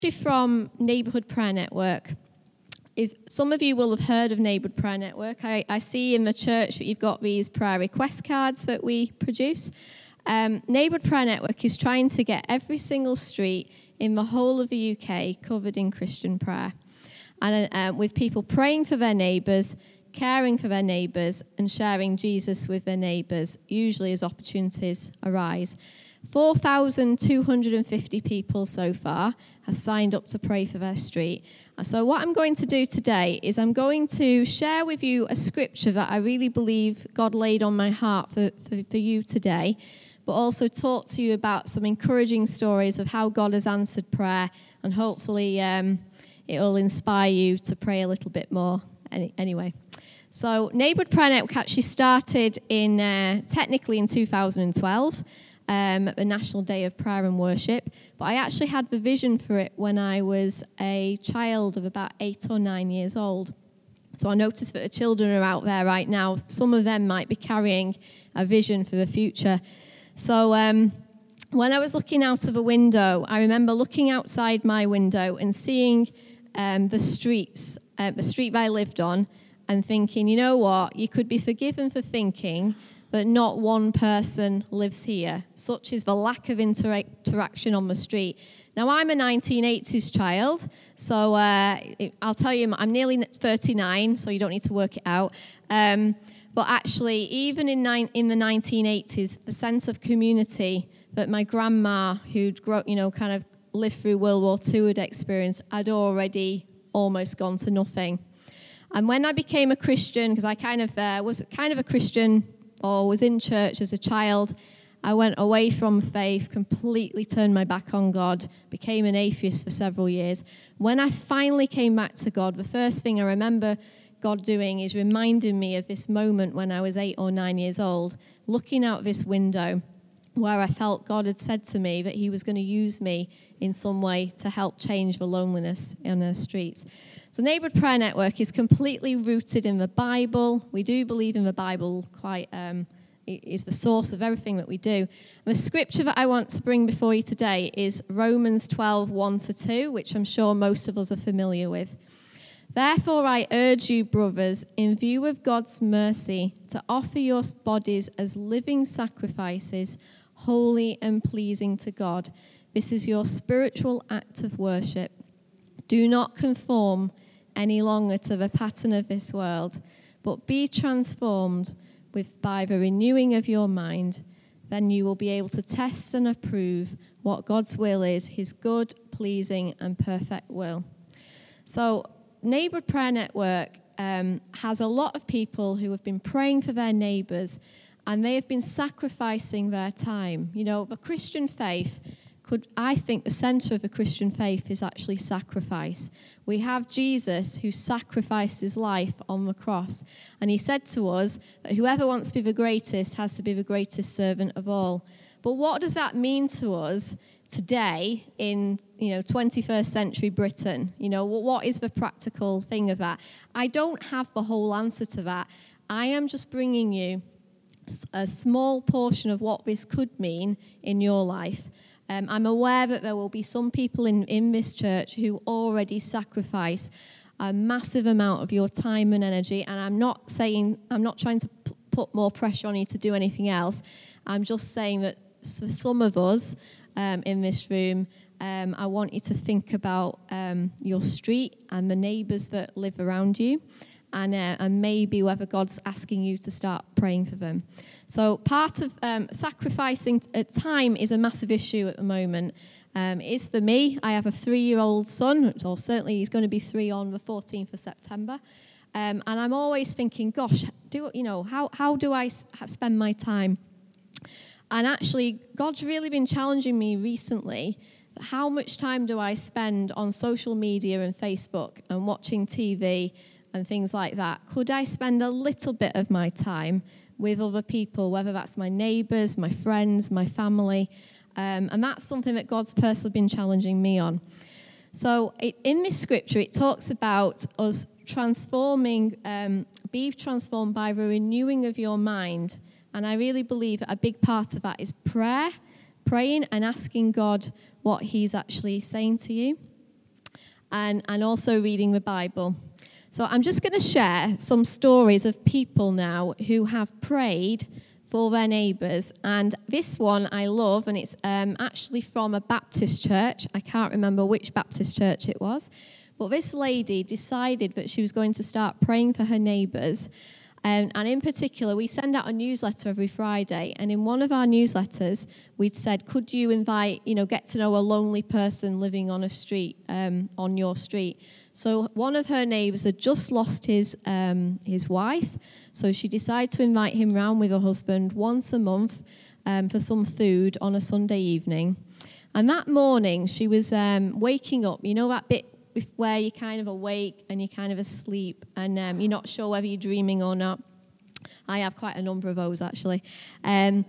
From Neighbourhood Prayer Network. If some of you will have heard of Neighbourhood Prayer Network, I see in the church that you've got these prayer request cards that we produce. Neighbourhood Prayer Network is trying to get every single street in the whole of the UK covered in Christian prayer, and with people praying for their neighbours, caring for their neighbours, and sharing Jesus with their neighbours, usually as opportunities arise. 4,250 people so far have signed up to pray for their street. So what I'm going to do today is I'm going to share with you a scripture that I really believe God laid on my heart for you today, but also talk to you about some encouraging stories of how God has answered prayer, and hopefully it will inspire you to pray a little bit more anyway. So Neighbourhood Prayer Network actually started technically in 2012, at the National Day of Prayer and Worship, but I actually had the vision for it when I was a child of about 8 or 9 years old. So I noticed that the children are out there right now. Some of them might be carrying a vision for the future. So when I was looking out of a window, I remember looking outside my window and seeing the streets, the street I lived on, and thinking, you know what, you could be forgiven for thinking but not one person lives here. Such is the lack of interaction on the street. Now, I'm a 1980s child, so I'll tell you, I'm nearly 39, so you don't need to work it out. But actually, even in the 1980s, the sense of community that my grandma, who'd kind of lived through World War II, had experienced, had already almost gone to nothing. And when I became a Christian, because I was a Christian, or was in church as a child, I went away from faith, completely turned my back on God, became an atheist for several years. When I finally came back to God, the first thing I remember God doing is reminding me of this moment when I was 8 or 9 years old, looking out this window where I felt God had said to me that he was going to use me in some way to help change the loneliness on the streets. So Neighbourhood Prayer Network is completely rooted in the Bible. We do believe in the Bible quite is the source of everything that we do. And the scripture that I want to bring before you today is Romans 12, 1-2, which I'm sure most of us are familiar with. Therefore I urge you, brothers, in view of God's mercy, to offer your bodies as living sacrifices, holy and pleasing to God. This is your spiritual act of worship. Do not conform any longer to the pattern of this world, but be transformed by the renewing of your mind. Then you will be able to test and approve what God's will is, his good, pleasing, and perfect will. So Neighbourhood Prayer Network has a lot of people who have been praying for their neighbours, and they have been sacrificing their time. You know, the Christian faith, I think the centre of the Christian faith is actually sacrifice. We have Jesus who sacrificed his life on the cross, and he said to us that whoever wants to be the greatest has to be the greatest servant of all. But what does that mean to us today in 21st century Britain? What is the practical thing of that? I don't have the whole answer to that. I am just bringing you a small portion of what this could mean in your life. I'm aware that there will be some people in this church who already sacrifice a massive amount of your time and energy, and I'm not trying to put more pressure on you to do anything else. I'm just saying that for some of us in this room, I want you to think about your street and the neighbours that live around you, and maybe whether God's asking you to start praying for them. So part of sacrificing time is a massive issue at the moment. It is for me. I have a 3-year-old son, or certainly he's going to be 3 on the 14th of September. And I'm always thinking, gosh, how do I spend my time? And actually, God's really been challenging me recently. How much time do I spend on social media and Facebook and watching TV and things like that? Could I spend a little bit of my time with other people, whether that's my neighbours, my friends, my family? And that's something that God's personally been challenging me on. So in this scripture, it talks about us be transformed by the renewing of your mind. And I really believe that a big part of that is praying and asking God what he's actually saying to you. and also reading the Bible. So I'm just going to share some stories of people now who have prayed for their neighbours. And this one I love, and it's actually from a Baptist church. I can't remember which Baptist church it was. But this lady decided that she was going to start praying for her neighbours. And in particular, we send out a newsletter every Friday. And in one of our newsletters, we'd said, could you invite, get to know a lonely person living on a street, on your street? So one of her neighbours had just lost his wife. So she decided to invite him round with her husband once a month for some food on a Sunday evening. And that morning, she was waking up, that bit where you're kind of awake and you're kind of asleep and you're not sure whether you're dreaming or not. I have quite a number of those, actually. And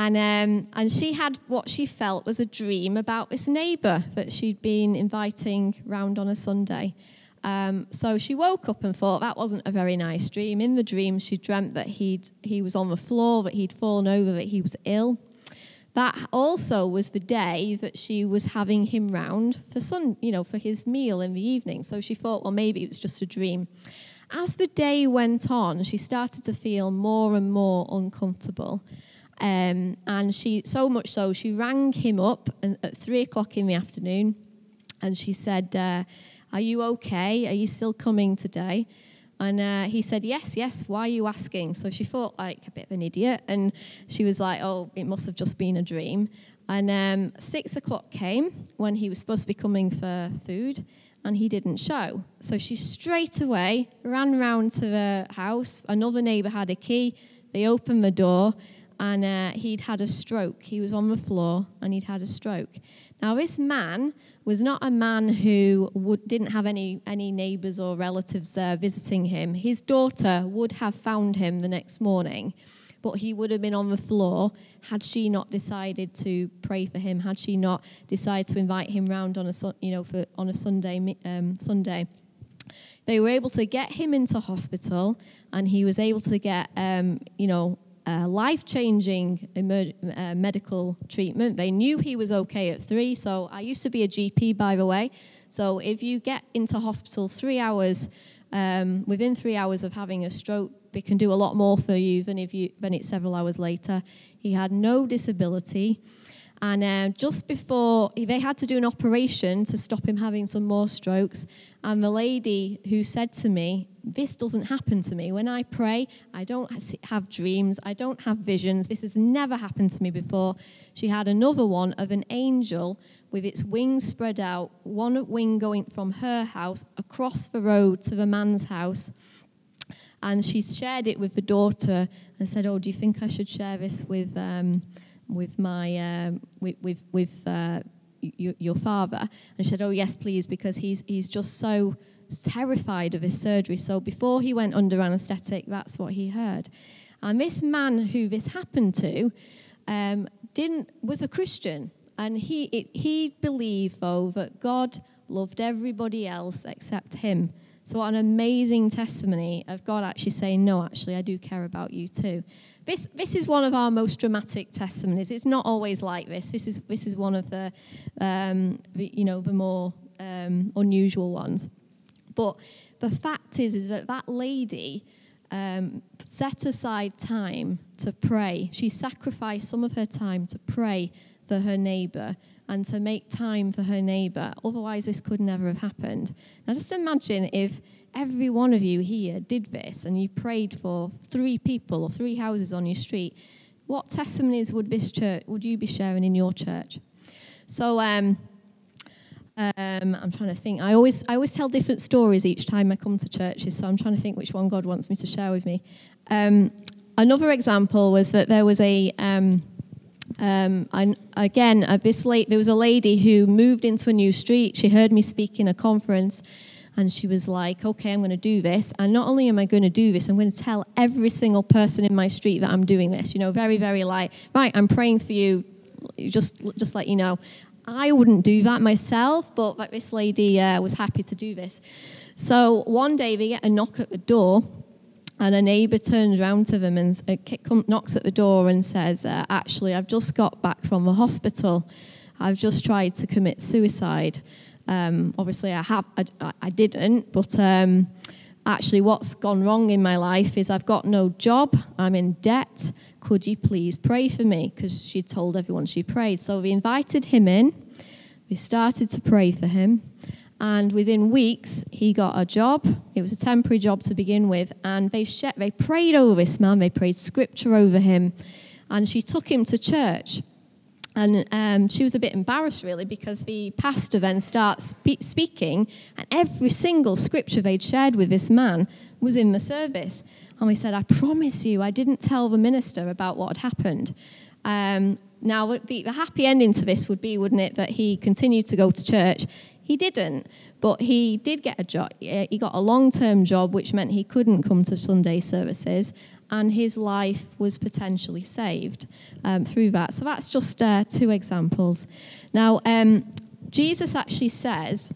she had what she felt was a dream about this neighbour that she'd been inviting round on a Sunday. So she woke up and thought that wasn't a very nice dream. In the dream, she dreamt that he was on the floor, that he'd fallen over, that he was ill. That also was the day that she was having him round for his meal in the evening. So she thought, well, maybe it was just a dream. As the day went on, she started to feel more and more uncomfortable. And she rang him up at 3:00 in the afternoon, and she said, are you okay? Are you still coming today? And he said, yes, why are you asking? So she thought like a bit of an idiot, and she was like, oh, it must have just been a dream. And 6:00 came when he was supposed to be coming for food, and he didn't show. So she straight away ran round to the house. Another neighbour had a key. They opened the door, and he'd had a stroke. He was on the floor, and he'd had a stroke. Now, this man was not a man who didn't have any neighbours or relatives visiting him. His daughter would have found him the next morning, but he would have been on the floor had she not decided to pray for him, had she not decided to invite him round on a Sunday. They were able to get him into hospital, and he was able to get life-changing medical treatment. They knew he was okay at 3. So I used to be a GP, by the way. So if you get into hospital 3 hours, within 3 hours of having a stroke, they can do a lot more for you than it's several hours later. He had no disability. And just before, they had to do an operation to stop him having some more strokes. And the lady who said to me, this doesn't happen to me. When I pray, I don't have dreams. I don't have visions. This has never happened to me before. She had another one of an angel with its wings spread out, one wing going from her house across the road to the man's house. And she shared it with the daughter and said, oh, do you think I should share this with your father? And she said, oh yes, please, because he's just so terrified of his surgery. So before he went under anaesthetic, that's what he heard. And this man who this happened to was a Christian, and he believed though that God loved everybody else except him. So what an amazing testimony of God actually saying, no, actually, I do care about you too. This is one of our most dramatic testimonies. It's not always like this. This is one of the more unusual ones. But the fact is that lady set aside time to pray. She sacrificed some of her time to pray for her neighbour and to make time for her neighbour. Otherwise, this could never have happened. Now, just imagine if every one of you here did this and you prayed for 3 people or 3 houses on your street. What testimonies would you be sharing in your church? So I'm trying to think. I always tell different stories each time I come to churches, so I'm trying to think which one God wants me to share with me. Another example was that there was there was a lady who moved into a new street. She heard me speak in a conference, and she was like, okay, I'm going to do this. And not only am I going to do this, I'm going to tell every single person in my street that I'm doing this. Very, very right, I'm praying for you, just let you know. I wouldn't do that myself, but this lady was happy to do this. So one day they get a knock at the door, and a neighbour turns around to them and knocks at the door and says, actually, I've just got back from the hospital. I've just tried to commit suicide. Obviously, I didn't, but actually what's gone wrong in my life is I've got no job, I'm in debt, could you please pray for me? Because she told everyone she prayed. So we invited him in, we started to pray for him, and within weeks he got a job. It was a temporary job to begin with, and they prayed over this man, they prayed scripture over him, and she took him to church. And she was a bit embarrassed, really, because the pastor then starts speaking, and every single scripture they'd shared with this man was in the service. And we said, I promise you, I didn't tell the minister about what had happened. Now, the happy ending to this would be, wouldn't it, that he continued to go to church. He didn't, but he did get a job. He got a long-term job, which meant he couldn't come to Sunday services, and his life was potentially saved through that. So that's just 2 examples. Now, Jesus actually says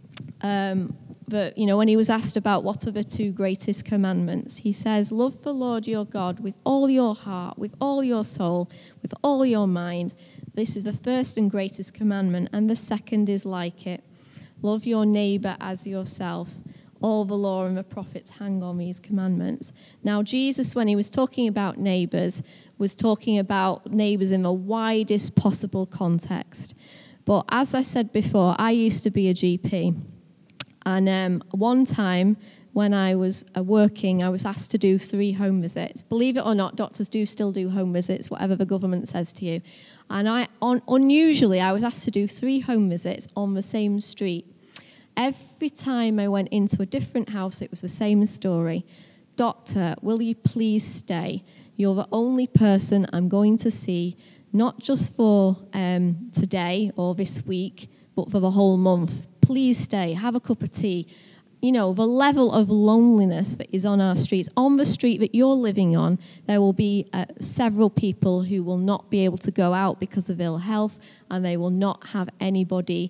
that, when he was asked about what are the 2 greatest commandments, he says, love the Lord your God with all your heart, with all your soul, with all your mind. This is the first and greatest commandment, and the second is like it. Love your neighbor as yourself. All the law and the prophets hang on these commandments. Now, Jesus, when he was talking about neighbors, was talking about neighbors in the widest possible context. But as I said before, I used to be a GP. And one time when I was working, I was asked to do 3 home visits. Believe it or not, doctors do still do home visits, whatever the government says to you. And unusually, I was asked to do 3 home visits on the same street. Every time I went into a different house, it was the same story. Doctor, will you please stay? You're the only person I'm going to see, not just for today or this week, but for the whole month. Please stay, have a cup of tea. The level of loneliness that is on our streets. On the street that you're living on, there will be several people who will not be able to go out because of ill health, and they will not have any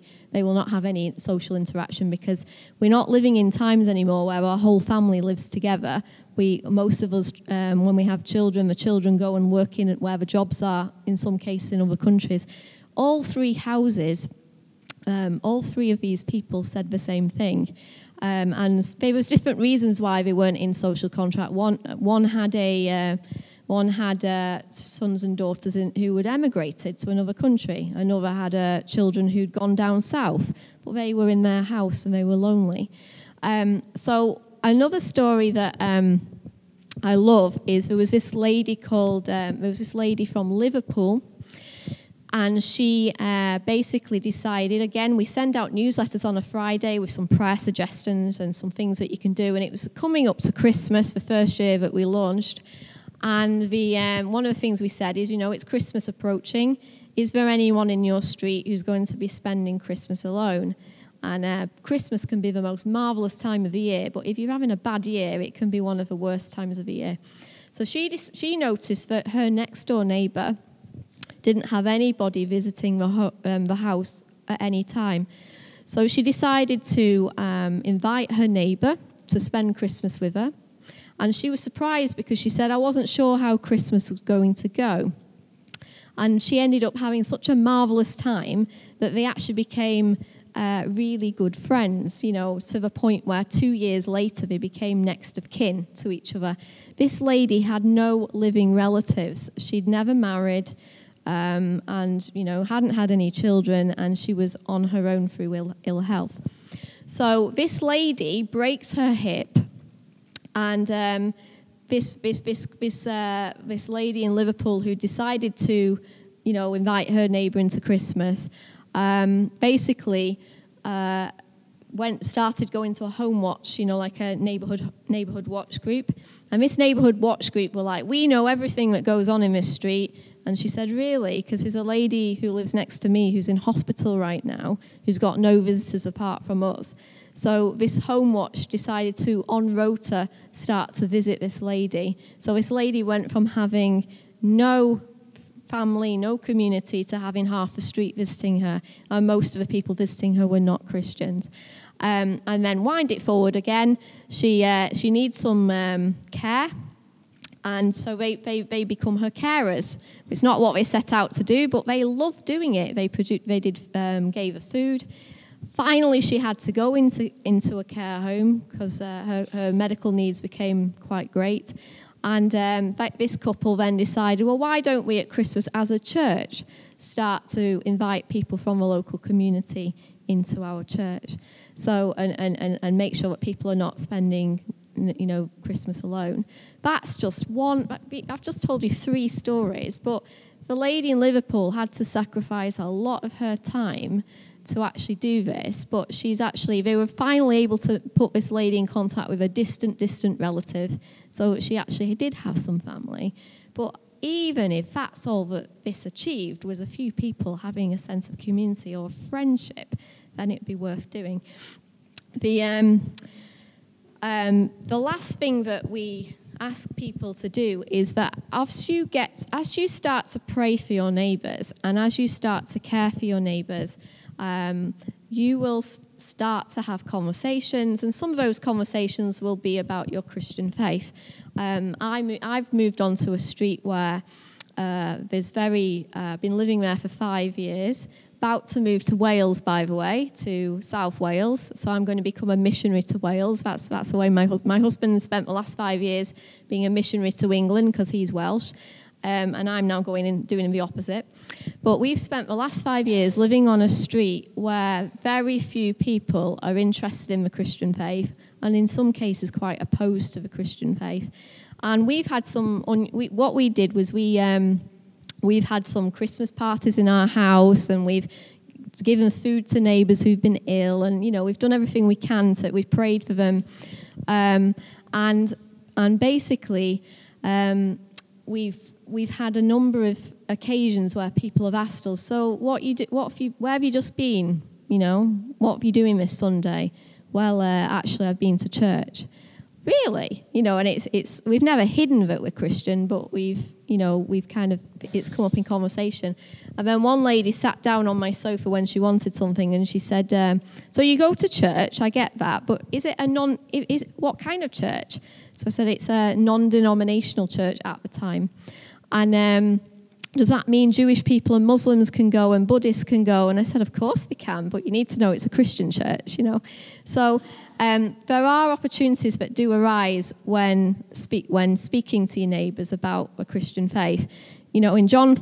social interaction, because we're not living in times anymore where our whole family lives together. Most of us, when we have children, the children go and work in where the jobs are, in some cases in other countries. All 3 houses, all 3 of these people said the same thing. And there was different reasons why they weren't in social contract. One had sons and daughters who had emigrated to another country. Another had children who'd gone down south, but they were in their house and they were lonely. So another story that I love is there was this lady from Liverpool. And she basically decided, again, we send out newsletters on a Friday with some prayer suggestions and some things that you can do. And it was coming up to Christmas, the first year that we launched. And one of the things we said is, it's Christmas approaching. Is there anyone in your street who's going to be spending Christmas alone? And Christmas can be the most marvelous time of the year, but if you're having a bad year, it can be one of the worst times of the year. So she noticed that her next-door neighbour didn't have anybody visiting the house at any time. So she decided to invite her neighbour to spend Christmas with her. And she was surprised because she said, I wasn't sure how Christmas was going to go. And she ended up having such a marvellous time that they actually became really good friends, to the point where 2 years later they became next of kin to each other. This lady had no living relatives. She'd never married. And hadn't had any children, and she was on her own through ill health. So this lady breaks her hip, and this lady in Liverpool who decided to, invite her neighbour into Christmas, basically started going to a home watch, like a neighbourhood watch group. And this neighbourhood watch group were like, we know everything that goes on in this street. And she said, really? Because there's a lady who lives next to me who's in hospital right now, who's got no visitors apart from us. So this home watch decided to, on rota, start to visit this lady. So this lady went from having no family, no community, to having half the street visiting her. And most of the people visiting her were not Christians. And then wind it forward again. She needs some care. And so they become her carers. It's not what they set out to do, but they love doing it. They gave her food, Finally, she had to go into a care home because her medical needs became quite great. And this couple then decided, well, why don't we at Christmas as a church start to invite people from the local community into our church? So, and make sure that people are not spending, Christmas alone. That's just one. I've just told you 3 stories, but the lady in Liverpool had to sacrifice a lot of her time to actually do this, but they were finally able to put this lady in contact with a distant relative, so she actually did have some family. But even if that's all that this achieved was a few people having a sense of community or friendship, then it'd be worth doing. The last thing that we ask people to do is that as you start to pray for your neighbours and as you start to care for your neighbours, you will start to have conversations, and some of those conversations will be about your Christian faith. I've moved on to a street where been living there for 5 years, about to move to Wales, by the way, to South Wales. So I'm going to become a missionary to Wales. That's the way my husband spent the last 5 years being a missionary to England because he's Welsh. And I'm now going and doing the opposite. But we've spent the last 5 years living on a street where very few people are interested in the Christian faith, and in some cases quite opposed to the Christian faith. And we've had what we did was we've had some Christmas parties in our house, and we've given food to neighbours who've been ill, and we've done everything we can. So we've prayed for them, and basically we've had a number of occasions where people have asked us, so where have you just been? What have you doing this Sunday? Well, actually, I've been to church. Really? And it's we've never hidden that we're Christian, but we've kind of, it's come up in conversation. And then one lady sat down on my sofa when she wanted something, and she said, so you go to church, I get that, but what kind of church? So I said, it's a non-denominational church at the time. And does that mean Jewish people and Muslims can go and Buddhists can go? And I said, of course they can, but you need to know it's a Christian church, So there are opportunities that do arise when speaking to your neighbours about a Christian faith. In John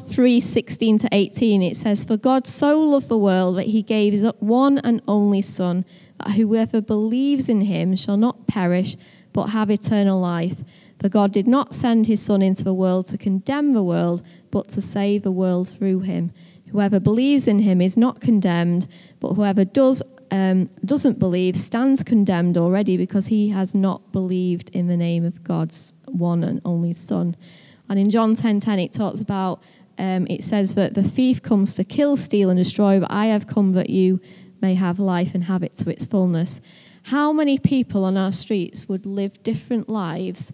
3:16-18, it says, "For God so loved the world that he gave his one and only Son, that whoever believes in him shall not perish, but have eternal life. For God did not send his Son into the world to condemn the world, but to save the world through him. Whoever believes in him is not condemned, but whoever doesn't believe stands condemned already, because he has not believed in the name of God's one and only Son." And in John 10:10, it talks about, it says that the thief comes to kill, steal, and destroy, but I have come that you may have life and have it to its fullness. How many people on our streets would live different lives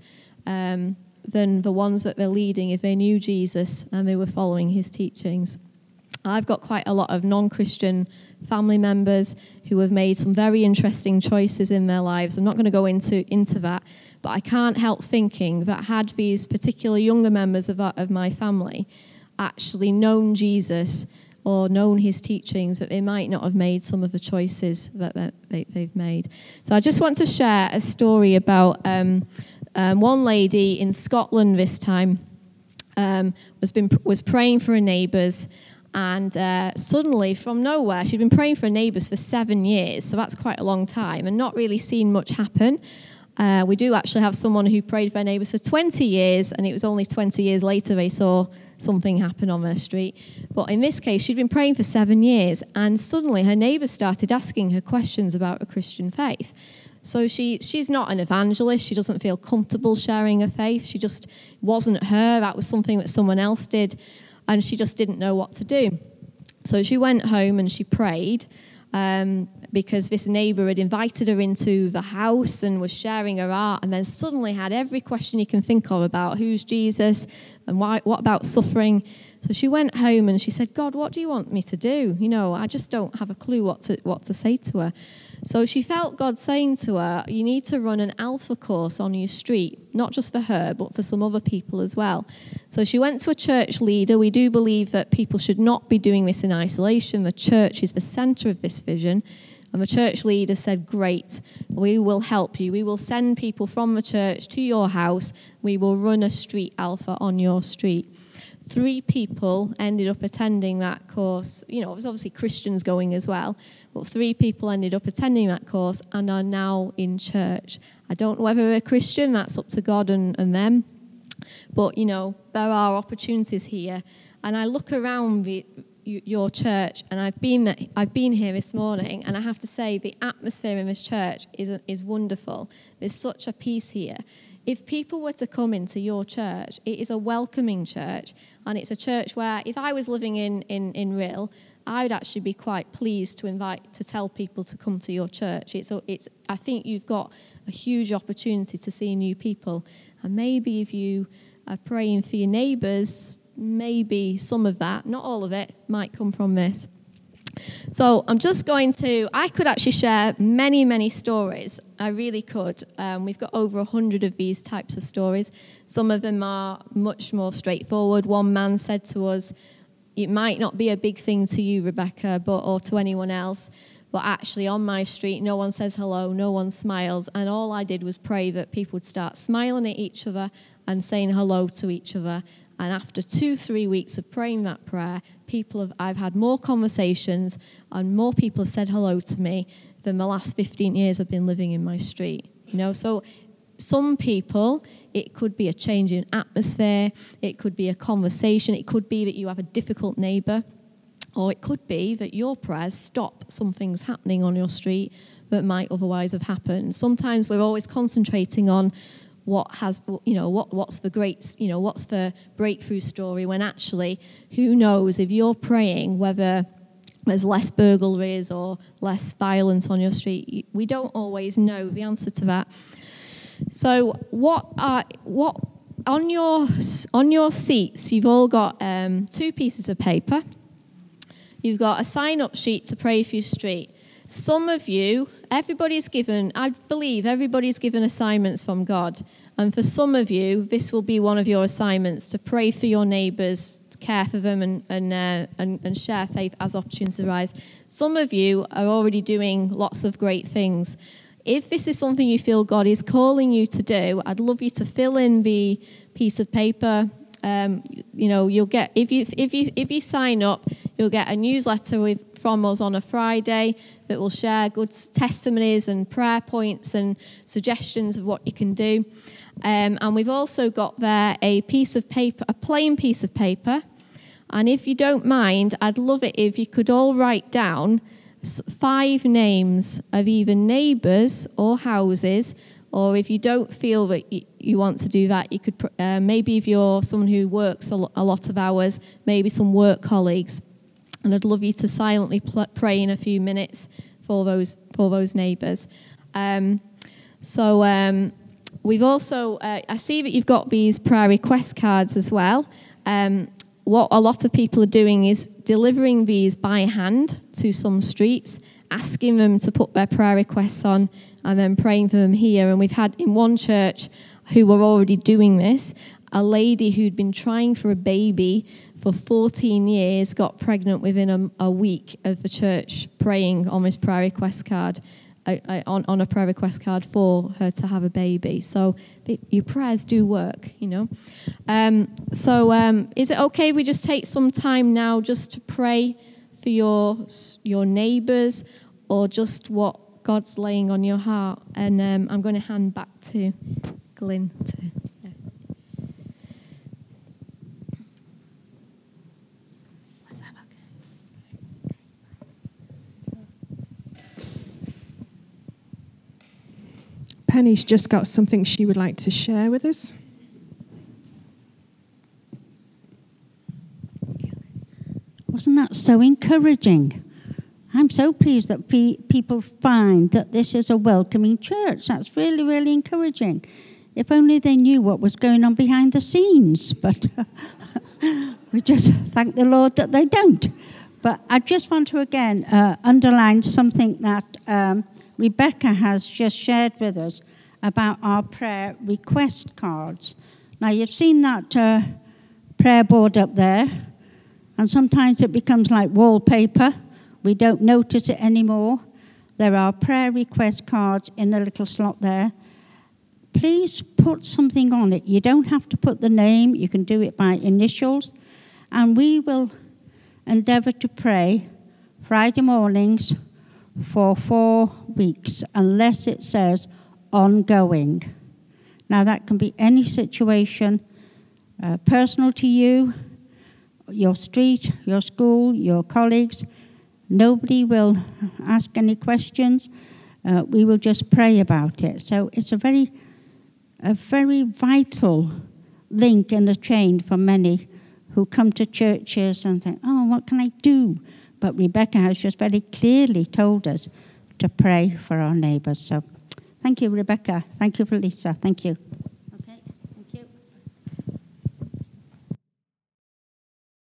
than the ones that they're leading if they knew Jesus and they were following his teachings? I've got quite a lot of non-Christian family members who have made some very interesting choices in their lives. I'm not going to go into that, but I can't help thinking that had these particular younger members of my family actually known Jesus or known his teachings, that they might not have made some of the choices that they've made. So I just want to share a story about one lady in Scotland this time was praying for her neighbours. And suddenly, from nowhere, she'd been praying for her neighbours for 7 years, so that's quite a long time, and not really seen much happen. We do actually have someone who prayed for her neighbours for 20 years, and it was only 20 years later they saw something happen on their street. But in this case, she'd been praying for 7 years, and suddenly her neighbours started asking her questions about her Christian faith. So she's not an evangelist. She doesn't feel comfortable sharing her faith. She just wasn't her. That was something that someone else did. And she just didn't know what to do. So she went home and she prayed because this neighbour had invited her into the house and was sharing her art, and then suddenly had every question you can think of about who's Jesus and what about suffering. So she went home and she said, "God, what do you want me to do? I just don't have a clue what to say to her." So she felt God saying to her, "You need to run an Alpha course on your street, not just for her, but for some other people as well." So she went to a church leader. We do believe that people should not be doing this in isolation. The church is the centre of this vision. And the church leader said, great, we will help you. We will send people from the church to your house. We will run a street alpha on your street. 3 people ended up attending that course. It was obviously Christians going as well, but 3 people ended up attending that course and are now in church. I don't know whether they're Christian, that's up to God and them. But, there are opportunities here. And I look around your church, and I've been here this morning, and I have to say the atmosphere in this church is wonderful. There's such a peace here. If people were to come into your church, it is a welcoming church, and it's a church where if I was living in Rhyl, I'd actually be quite pleased to tell people to come to your church. I think you've got a huge opportunity to see new people, and maybe if you are praying for your neighbours, maybe some of that, not all of it, might come from this. So I could actually share many, many stories. I really could. We've got over 100 of these types of stories. Some of them are much more straightforward. One man said to us, it might not be a big thing to you, Rebecca, or to anyone else, but actually on my street, no one says hello, no one smiles, and all I did was pray that people would start smiling at each other and saying hello to each other. And after 2-3 weeks of praying that prayer, I've had more conversations and more people have said hello to me than the last 15 years I've been living in my street. So some people, it could be a change in atmosphere, it could be a conversation, it could be that you have a difficult neighbour, or it could be that your prayers stop some things happening on your street that might otherwise have happened. Sometimes we're always concentrating on what's the breakthrough story, when actually, who knows, if you're praying whether there's less burglaries or less violence on your street, we don't always know the answer to that. So on your seats, you've all got 2 pieces of paper. You've got a sign-up sheet to pray for your street. Some of you, I believe everybody's given assignments from God. And for some of you, this will be one of your assignments, to pray for your neighbours, to care for them and share faith as opportunities arise. Some of you are already doing lots of great things. If this is something you feel God is calling you to do, I'd love you to fill in the piece of paper. You'll get, if you sign up, you'll get a newsletter from us on a Friday that will share good testimonies and prayer points and suggestions of what you can do. And we've also got there a piece of paper, a plain piece of paper. And if you don't mind, I'd love it if you could all write down 5 names of either neighbours or houses, or if you don't feel that you want to do that, you could maybe if you're someone who works a lot of hours, maybe some work colleagues. And I'd love you to silently pray in a few minutes for those neighbours. We've also, I see that you've got these prayer request cards as well. What a lot of people are doing is delivering these by hand to some streets, asking them to put their prayer requests on, and then praying for them here. And we've had in one church who were already doing this, a lady who'd been trying for a baby for 14 years got pregnant within a week of the church praying on this prayer request card, on a prayer request card for her to have a baby. So your prayers do work, Is it okay if we just take some time now just to pray for your neighbours, or just what God's laying on your heart? And I'm going to hand back to Glyn to... Penny's just got something she would like to share with us. Wasn't that so encouraging? I'm so pleased that people find that this is a welcoming church. That's really, really encouraging. If only they knew what was going on behind the scenes. But we just thank the Lord that they don't. But I just want to again underline something that Rebecca has just shared with us about our prayer request cards. Now, you've seen that prayer board up there, and sometimes it becomes like wallpaper. We don't notice it anymore. There are prayer request cards in the little slot there. Please put something on it. You don't have to put the name. You can do it by initials. And we will endeavour to pray Friday mornings for 4 weeks, unless it says ongoing. Now, that can be any situation, personal to you, your street, your school, your colleagues. Nobody will ask any questions. We will just pray about it. So it's a very vital link in the chain for many who come to churches and think, oh, what can I do? But Rebecca has just very clearly told us to pray for our neighbours. So thank you, Rebecca. Thank you, Lisa. Thank you.